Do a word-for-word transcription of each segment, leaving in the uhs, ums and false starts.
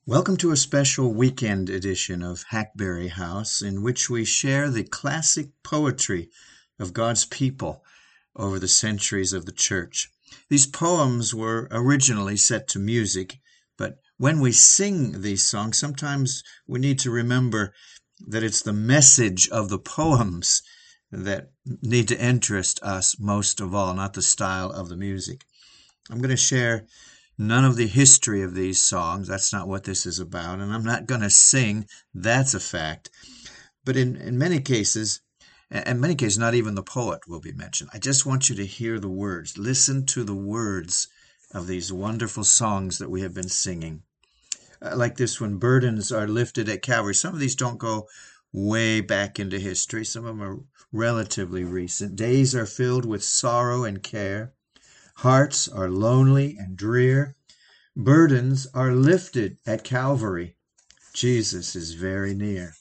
Welcome to a special weekend edition of Hackberry House, in which we share the classic poetry of God's people over the centuries of the church. These poems were originally set to music, but when we sing these songs, sometimes we need to remember that it's the message of the poems that need to interest us most of all, not the style of the music. I'm going to share none of the history of these songs. That's not what this is about. And I'm not going to sing. That's a fact. But in, in many cases, and many cases, not even the poet will be mentioned. I just want you to hear the words. Listen to the words of these wonderful songs that we have been singing. Uh, like this one, Burdens Are Lifted at Calvary. Some of these don't go way back into history. Some of them are relatively recent. Days are filled with sorrow and care. Hearts are lonely and drear. Burdens are lifted at Calvary. Jesus is very near.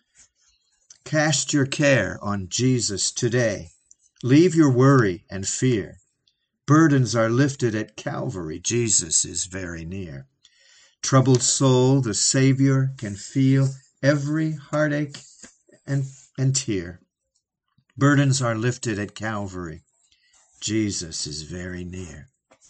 Cast your care on Jesus today. Leave your worry and fear. Burdens are lifted at Calvary. Jesus is very near. Troubled soul, the Savior can feel every heartache and, and tear. Burdens are lifted at Calvary. Jesus is very near.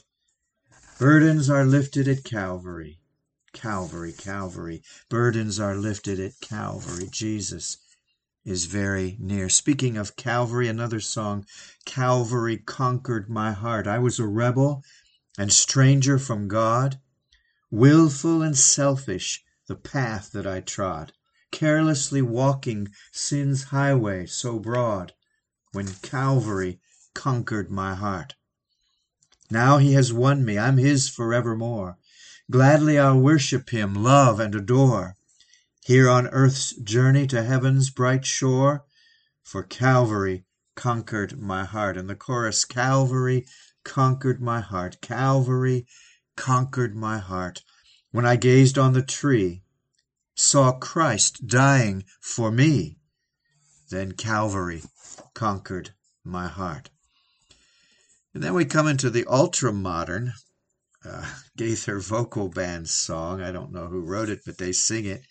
Burdens are lifted at Calvary. Calvary, Calvary. Burdens are lifted at Calvary. Jesus is very near. Speaking of Calvary, another song, Calvary conquered my heart. I was a rebel and stranger from God, willful and selfish, the path that I trod, carelessly walking sin's highway so broad, when Calvary conquered my heart. Now he has won me, I'm his forevermore. Gladly I'll worship him, love and adore, here on earth's journey to heaven's bright shore, for Calvary conquered my heart. And the chorus, Calvary conquered my heart, Calvary conquered my heart. When I gazed on the tree, saw Christ dying for me, then Calvary conquered my heart. And then we come into the ultra-modern uh, Gaither Vocal Band song. I don't know who wrote it, but they sing it.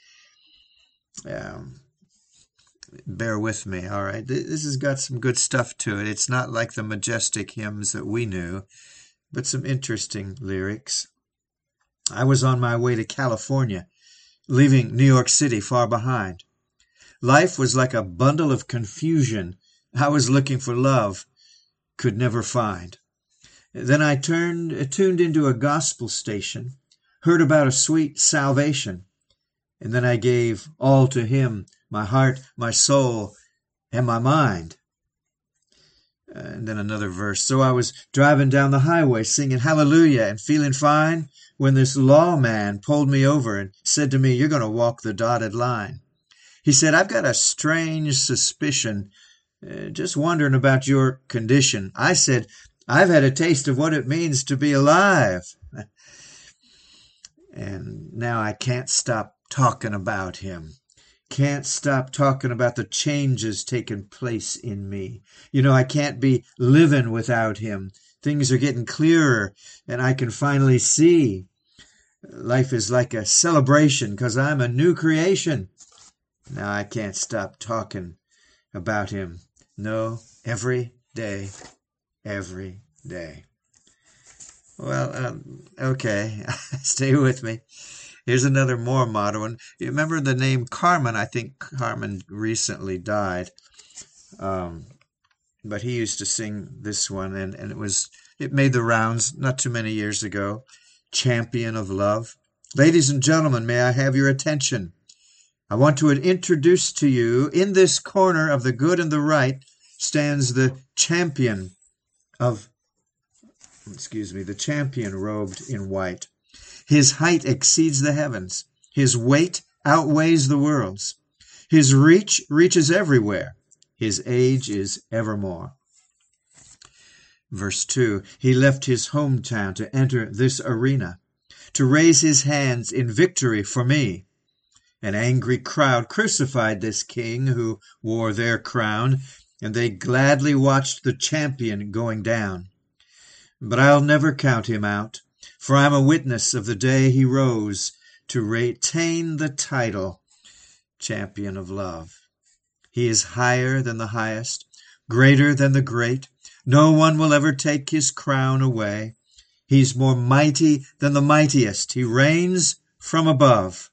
Um, bear with me, all right? This has got some good stuff to it. It's not like the majestic hymns that we knew, but some interesting lyrics. I was on my way to California, leaving New York City far behind. Life was like a bundle of confusion. I was looking for love, could never find. Then I turned, tuned into a gospel station, heard about a sweet salvation, and then I gave all to him, my heart, my soul, and my mind. And then another verse. So I was driving down the highway singing hallelujah and feeling fine when this lawman pulled me over and said to me, "You're going to walk the dotted line." He said, "I've got a strange suspicion, uh, just wondering about your condition." I said, "I've had a taste of what it means to be alive." And now I can't stop talking about him. Can't stop talking about the changes taking place in me. You know, I can't be living without him. Things are getting clearer, and I can finally see. Life is like a celebration because I'm a new creation. Now I can't stop talking about him. No, every day, every day. Well, um, okay, stay with me. Here's another more modern one. You remember the name Carmen? I think Carmen recently died. Um, but he used to sing this one, and, and it was it made the rounds not too many years ago. Champion of Love. Ladies and gentlemen, may I have your attention? I want to introduce to you, in this corner of the good and the right, stands the champion of, excuse me, the champion robed in white. His height exceeds the heavens. His weight outweighs the worlds. His reach reaches everywhere. His age is evermore. Verse two, he left his hometown to enter this arena, to raise his hands in victory for me. An angry crowd crucified this king who wore their crown, and they gladly watched the champion going down. But I'll never count him out, for I'm a witness of the day he rose to retain the title Champion of Love. He is higher than the highest, greater than the great. No one will ever take his crown away. He's more mighty than the mightiest. He reigns from above.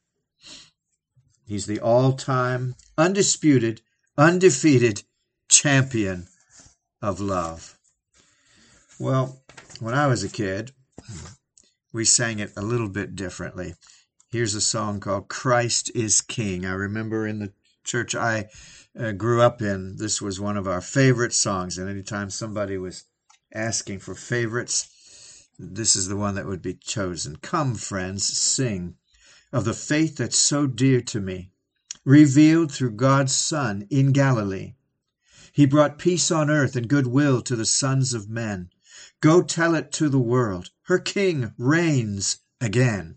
He's the all-time, undisputed, undefeated champion of love. Well, when I was a kid, we sang it a little bit differently. Here's a song called Christ is King. I remember in the church I uh, grew up in, this was one of our favorite songs. And anytime somebody was asking for favorites, this is the one that would be chosen. Come, friends, sing of the faith that's so dear to me, revealed through God's Son in Galilee. He brought peace on earth and goodwill to the sons of men. Go tell it to the world. Her King reigns again.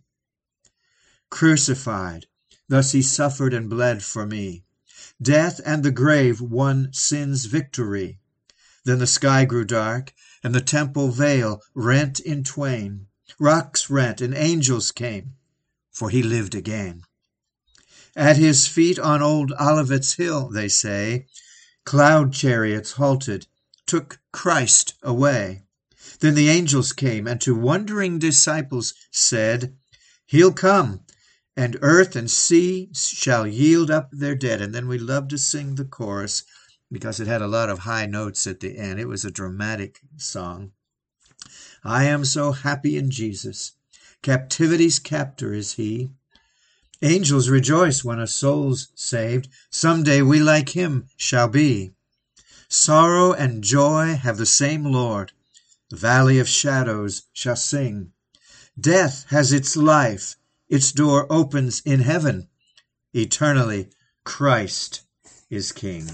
Crucified, thus he suffered and bled for me. Death and the grave won sin's victory. Then the sky grew dark, and the temple veil rent in twain. Rocks rent, and angels came, for he lived again. At his feet on old Olivet's hill, they say, cloud chariots halted, took Christ away. Then the angels came, and to wondering disciples said, He'll come, and earth and sea shall yield up their dead. And then we love to sing the chorus because it had a lot of high notes at the end. It was a dramatic song. I am so happy in Jesus. Captivity's captor is he. Angels rejoice when a soul's saved. Someday we like him shall be. Sorrow and joy have the same Lord. The valley of shadows shall sing. Death has its life. Its door opens in heaven. Eternally, Christ is King.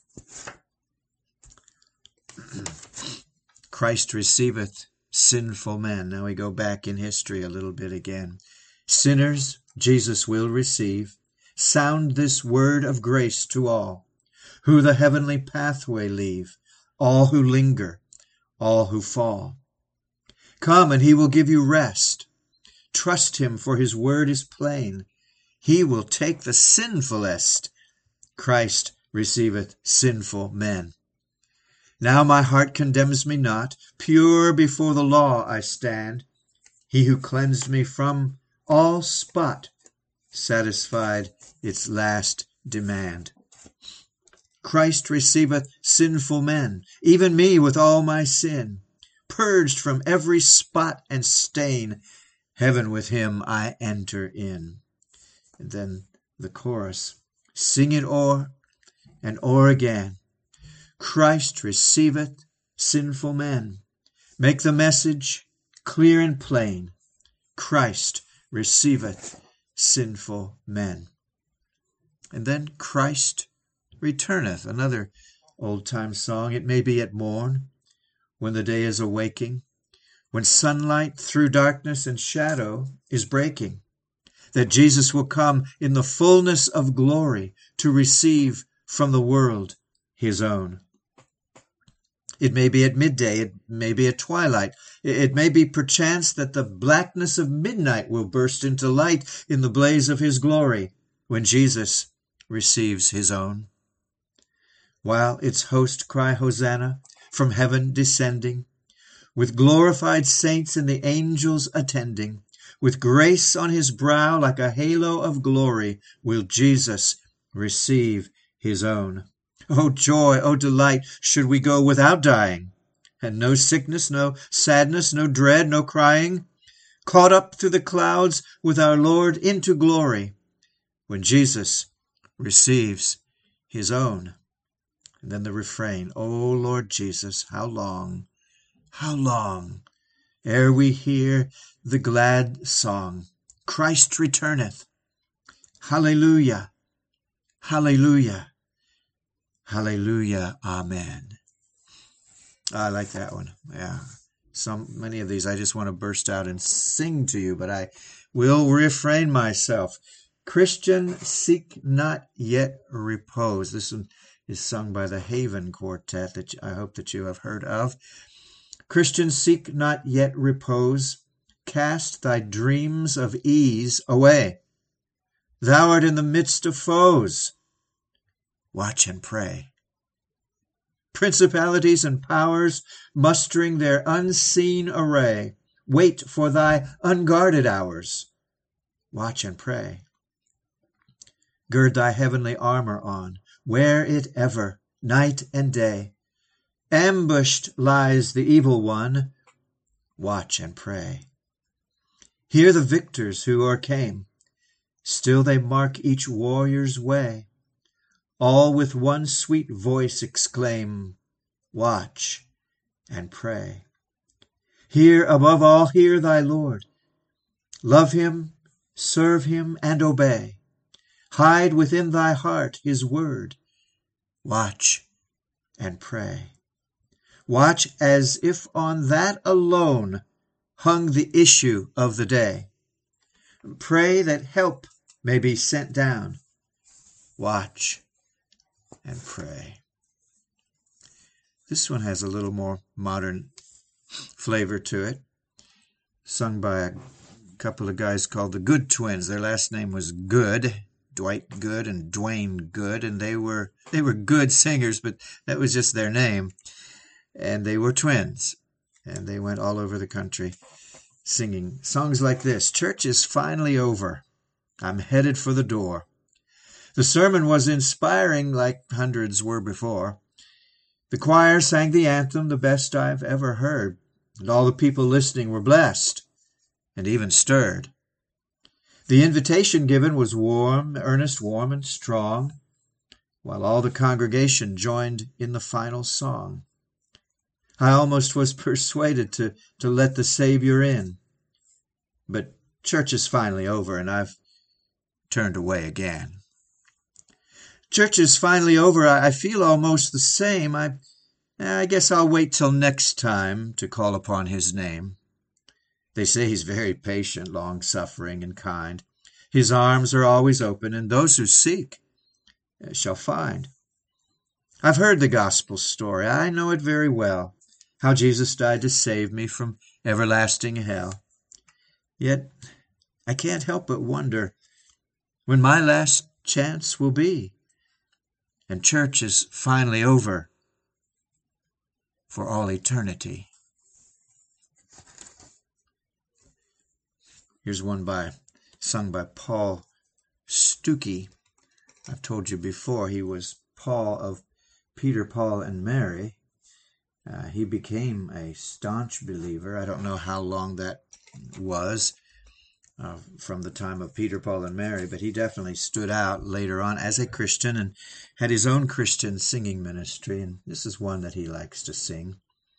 Christ receiveth sinful men. Now we go back in history a little bit again. Sinners, Jesus will receive. Sound this word of grace to all, who the heavenly pathway leave, all who linger, all who fall. Come, and he will give you rest. Trust him, for his word is plain. He will take the sinfulest. Christ receiveth sinful men. Now my heart condemns me not. Pure before the law I stand. He who cleansed me from all spot satisfied its last demand. Christ receiveth sinful men, even me with all my sin. Purged from every spot and stain, heaven with him I enter in. And then the chorus. Sing it o'er and o'er again. Christ receiveth sinful men. Make the message clear and plain. Christ receiveth sinful men. And then Christ returneth. Another old-time song. It may be at morn, when the day is awaking, when sunlight through darkness and shadow is breaking, that Jesus will come in the fullness of glory to receive from the world his own. It may be at midday, it may be at twilight, it may be perchance that the blackness of midnight will burst into light in the blaze of his glory when Jesus receives his own. While its host cry Hosanna, from heaven descending, with glorified saints and the angels attending, with grace on his brow like a halo of glory, will Jesus receive his own. O joy, O delight, should we go without dying, and no sickness, no sadness, no dread, no crying, caught up through the clouds with our Lord into glory, when Jesus receives his own. And then the refrain, O Lord Jesus, how long, how long, ere we hear the glad song, Christ returneth. Hallelujah, hallelujah, hallelujah, amen. I like that one. Yeah. Some, many of these I just want to burst out and sing to you, but I will refrain myself. Christian, seek not yet repose. This one is sung by the Haven Quartet that I hope that you have heard of. Christian, seek not yet repose. Cast thy dreams of ease away. Thou art in the midst of foes. Watch and pray. Principalities and powers, mustering their unseen array, wait for thy unguarded hours. Watch and pray. Gird thy heavenly armor on, wear it ever, night and day. Ambushed lies the evil one. Watch and pray. Hear the victors who o'ercame. Still they mark each warrior's way. All with one sweet voice exclaim, watch and pray. Hear, above all, hear thy Lord. Love him, serve him, and obey. Hide within thy heart his word. Watch and pray. Watch as if on that alone hung the issue of the day. Pray that help may be sent down. Watch and pray. This one has a little more modern flavor to it. Sung by a couple of guys called the Good Twins. Their last name was Good, Dwight Good and Dwayne Good, and they were they were good singers, but that was just their name. And they were twins, and they went all over the country singing songs like this. Church is finally over. I'm headed for the door. The sermon was inspiring like hundreds were before. The choir sang the anthem, the best I've ever heard, and all the people listening were blessed and even stirred. The invitation given was warm, earnest, warm, and strong, while all the congregation joined in the final song. I almost was persuaded to, to let the Savior in, but church is finally over, and I've turned away again. Church is finally over. I feel almost the same. I, I guess I'll wait till next time to call upon his name. They say he's very patient, long-suffering, and kind. His arms are always open, and those who seek shall find. I've heard the gospel story. I know it very well, how Jesus died to save me from everlasting hell. Yet I can't help but wonder when my last chance will be, and church is finally over for all eternity. Here's one by sung by Paul Stuckey. I've told you before he was Paul of Peter, Paul, and Mary. Uh, he became a staunch believer. I don't know how long that was uh, from the time of Peter, Paul, and Mary, but he definitely stood out later on as a Christian and had his own Christian singing ministry, and this is one that he likes to sing.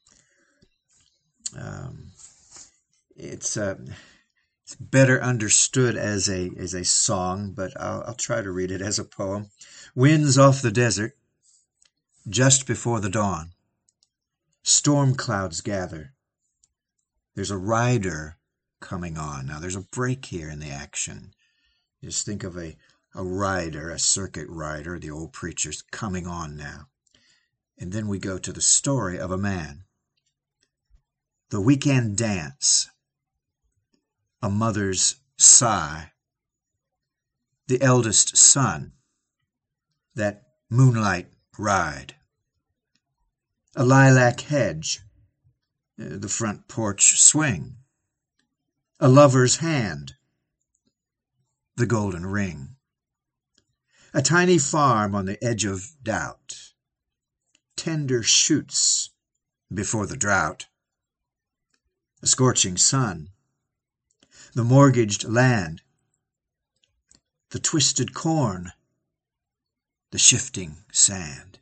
Um, it's uh, it's better understood as a as a song, but I'll, I'll try to read it as a poem. Winds off the desert, just before the dawn. Storm clouds gather. There's a rider coming on. Now, there's a break here in the action. Just think of a, a rider, a circuit rider, the old preachers, coming on now. And then we go to the story of a man. The weekend dance. A mother's sigh. The eldest son. That moonlight ride. A lilac hedge, the front porch swing, a lover's hand, the golden ring, a tiny farm on the edge of doubt, tender shoots before the drought, a scorching sun, the mortgaged land, the twisted corn, the shifting sand.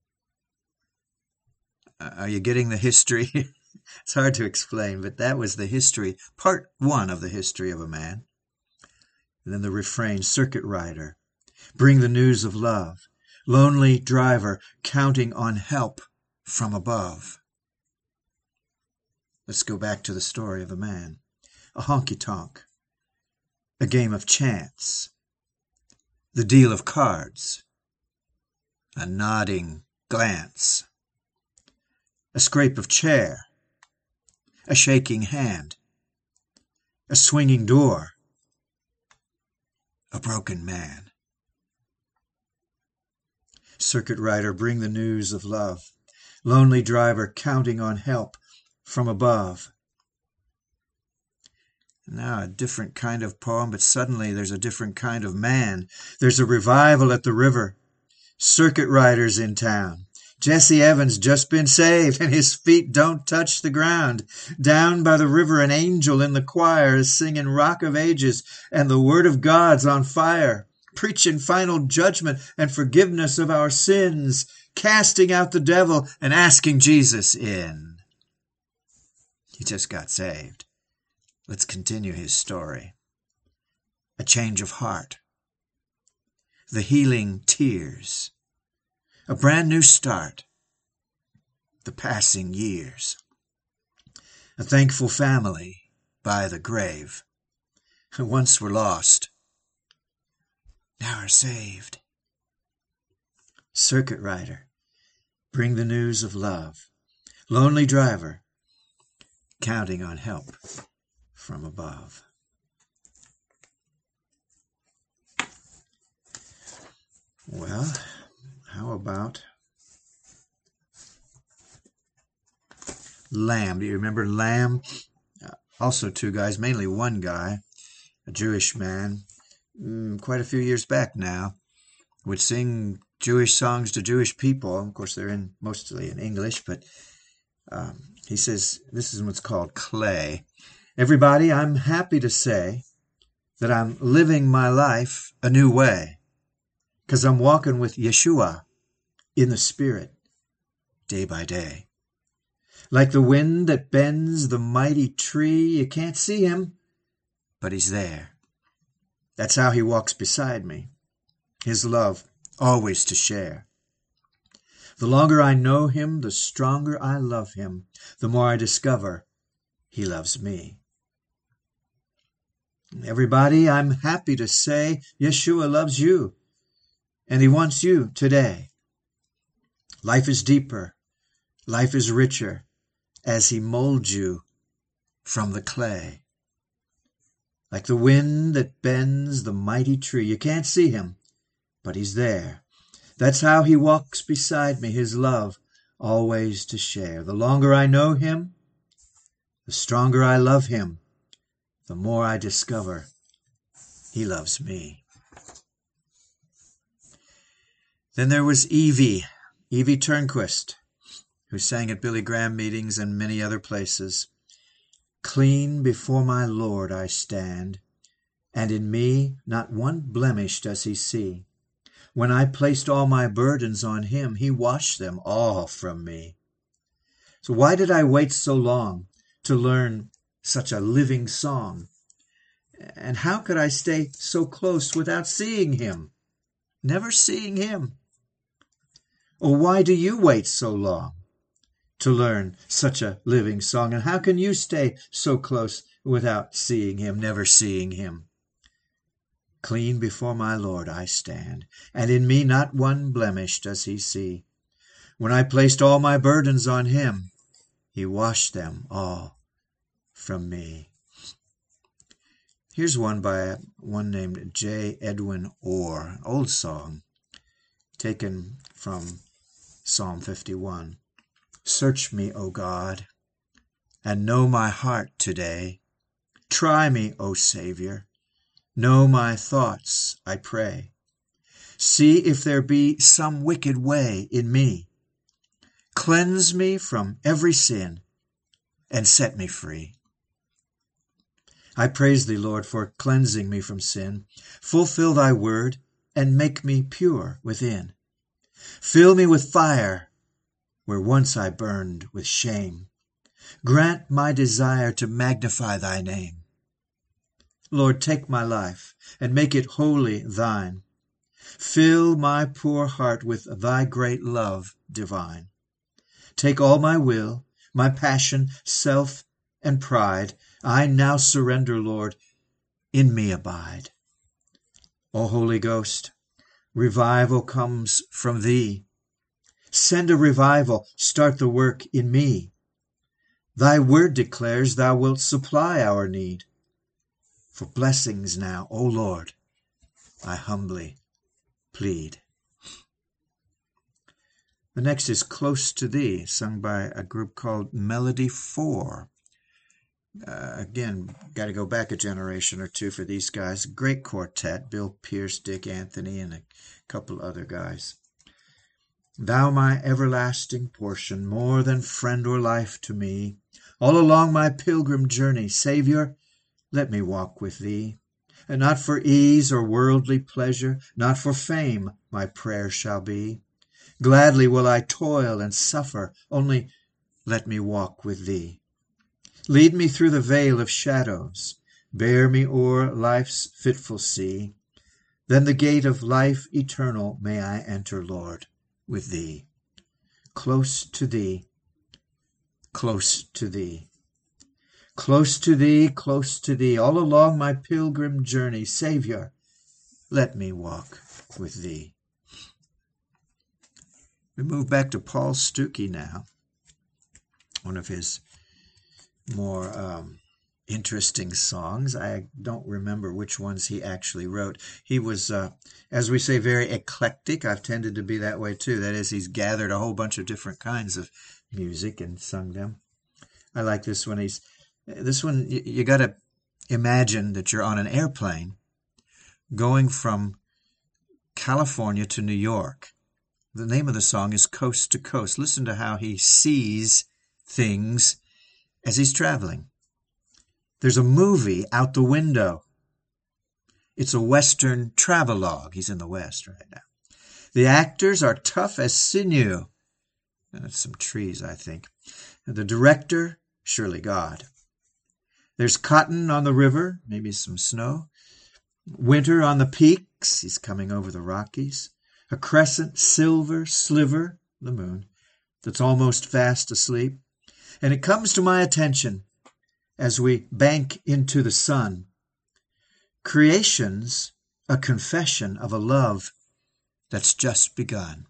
Are you getting the history? It's hard to explain, but that was the history, part one of the history of a man. And then the refrain, circuit rider, bring the news of love, lonely driver counting on help from above. Let's go back to the story of a man, a honky-tonk, a game of chance, the deal of cards, a nodding glance, a scrape of chair, a shaking hand, a swinging door, a broken man. Circuit rider, bring the news of love. Lonely driver, counting on help from above. Now a different kind of poem, but suddenly there's a different kind of man. There's a revival at the river. Circuit riders in town. Jesse Evans just been saved, and his feet don't touch the ground. Down by the river, an angel in the choir is singing Rock of Ages, and the Word of God's on fire, preaching final judgment and forgiveness of our sins, casting out the devil and asking Jesus in. He just got saved. Let's continue his story. A change of heart. The healing tears. A brand new start. The passing years. A thankful family by the grave. Who once were lost, now are saved. Circuit rider, bring the news of love. Lonely driver, counting on help from above. Well, how about Lamb? Do you remember Lamb? Uh, also two guys, mainly one guy, a Jewish man, mm, quite a few years back now, would sing Jewish songs to Jewish people. Of course, they're in mostly in English, but um, he says, this is what's called Clay. Everybody, I'm happy to say that I'm living my life a new way, because I'm walking with Yeshua in the Spirit day by day. Like the wind that bends the mighty tree, you can't see him, but he's there. That's how he walks beside me, his love always to share. The longer I know him, the stronger I love him, the more I discover he loves me. Everybody, I'm happy to say Yeshua loves you, and he wants you today. Life is deeper, life is richer, as he molds you from the clay. Like the wind that bends the mighty tree, you can't see him, but he's there. That's how he walks beside me, his love always to share. The longer I know him, the stronger I love him, the more I discover he loves me. Then there was Evie, Evie Turnquist, who sang at Billy Graham meetings and many other places. Clean before my Lord I stand, and in me not one blemish does he see. When I placed all my burdens on him, he washed them all from me. So why did I wait so long to learn such a living song? And how could I stay so close without seeing him? Never seeing him. Or why do you wait so long to learn such a living song? And how can you stay so close without seeing him, never seeing him? Clean before my Lord I stand, and in me not one blemish does he see. When I placed all my burdens on him, he washed them all from me. Here's one by one named J. Edwin Orr, an old song taken from Psalm fifty-one. Search me, O God, and know my heart today. Try me, O Savior, know my thoughts, I pray. See if there be some wicked way in me. Cleanse me from every sin and set me free. I praise thee, Lord, for cleansing me from sin. Fulfill thy word and make me pure within. Fill me with fire where once I burned with shame. Grant my desire to magnify thy name. Lord, take my life and make it wholly thine. Fill my poor heart with thy great love divine. Take all my will, my passion, self, and pride. I now surrender, Lord, in me abide. O Holy Ghost, revival comes from thee. Send a revival, start the work in me. Thy word declares thou wilt supply our need. For blessings now, O Lord, I humbly plead. The next is Close to Thee, sung by a group called Melody Four. Uh, again, got to go back a generation or two for these guys. Great quartet, Bill Pierce, Dick Anthony, and a couple other guys. Thou my everlasting portion, more than friend or life to me, all along my pilgrim journey, Savior, let me walk with Thee. And not for ease or worldly pleasure, not for fame my prayer shall be. Gladly will I toil and suffer, only let me walk with Thee. Lead me through the vale of shadows, bear me o'er life's fitful sea. Then the gate of life eternal may I enter, Lord, with Thee. Close to Thee, close to Thee. Close to Thee, close to Thee, all along my pilgrim journey, Savior, let me walk with Thee. We move back to Paul Stuckey now, one of his more um, interesting songs. I don't remember which ones he actually wrote. He was, uh, as we say, very eclectic. I've tended to be that way too. That is, he's gathered a whole bunch of different kinds of music and sung them. I like this one. He's this one. You, you got to imagine that you're on an airplane going from California to New York. The name of the song is Coast to Coast. Listen to how he sees things as he's traveling. There's a movie out the window. It's a Western travelogue. He's in the West right now. The actors are tough as sinew. That's some trees, I think. The director, surely God. There's cotton on the river, maybe some snow. Winter on the peaks. He's coming over the Rockies. A crescent silver sliver, the moon, that's almost fast asleep. And it comes to my attention as we bank into the sun. Creation's a confession of a love that's just begun.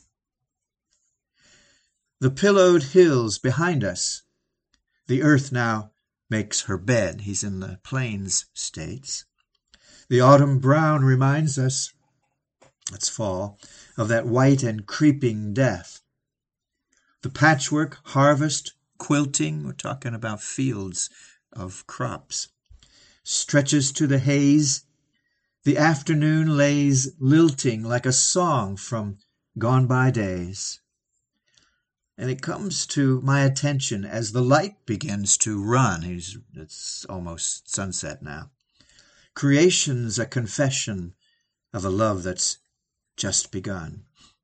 The pillowed hills behind us, the earth now makes her bed. He's in the plains states. The autumn brown reminds us, it's fall, of that white and creeping death. The patchwork harvest quilting, we're talking about fields of crops, stretches to the haze. The afternoon lays lilting like a song from gone-by days. And it comes to my attention as the light begins to run. He's, it's almost sunset now. Creation's a confession of a love that's just begun.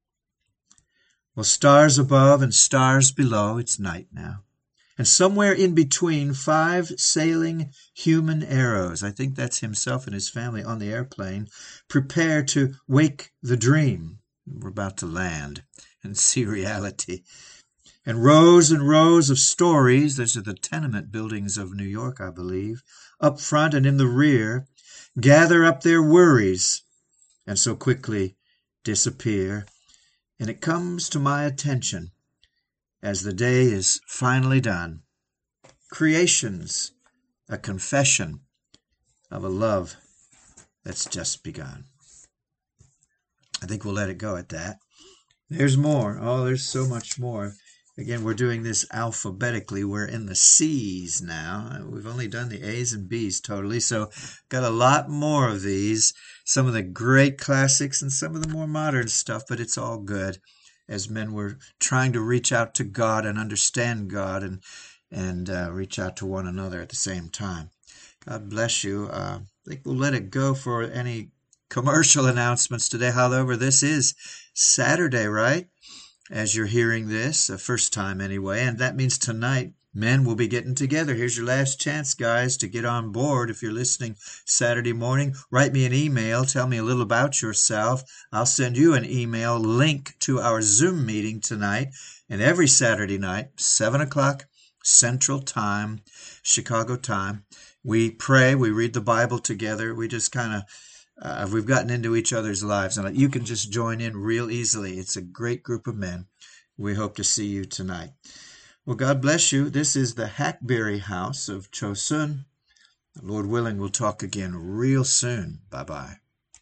Well, stars above and stars below, it's night now. And somewhere in between, five sailing human arrows, I think that's himself and his family on the airplane, prepare to wake the dream. We're about to land and see reality. And rows and rows of stories, those are the tenement buildings of New York, I believe, up front and in the rear, gather up their worries and so quickly disappear. And it comes to my attention as the day is finally done. Creation's a confession of a love that's just begun. I think we'll let it go at that. There's more. Oh, there's so much more. Again, we're doing this alphabetically. We're in the C's now. We've only done the A's and B's totally, so got a lot more of these. Some of the great classics and some of the more modern stuff, but it's all good as men were trying to reach out to God and understand God and and uh, reach out to one another at the same time. God bless you. Uh, I think we'll let it go for any commercial announcements today. However, this is Saturday, right? As you're hearing this, the first time anyway, and that means tonight men will be getting together. Here's your last chance, guys, to get on board. If you're listening Saturday morning, write me an email. Tell me a little about yourself. I'll send you an email link to our Zoom meeting tonight. And every Saturday night, seven o'clock Central Time, Chicago time, we pray, we read the Bible together. We just kind of Uh, we've gotten into each other's lives, and you can just join in real easily. It's a great group of men. We hope to see you tonight. Well, God bless you. This is the Hackberry House of Chosun. Lord willing, we'll talk again real soon. Bye-bye.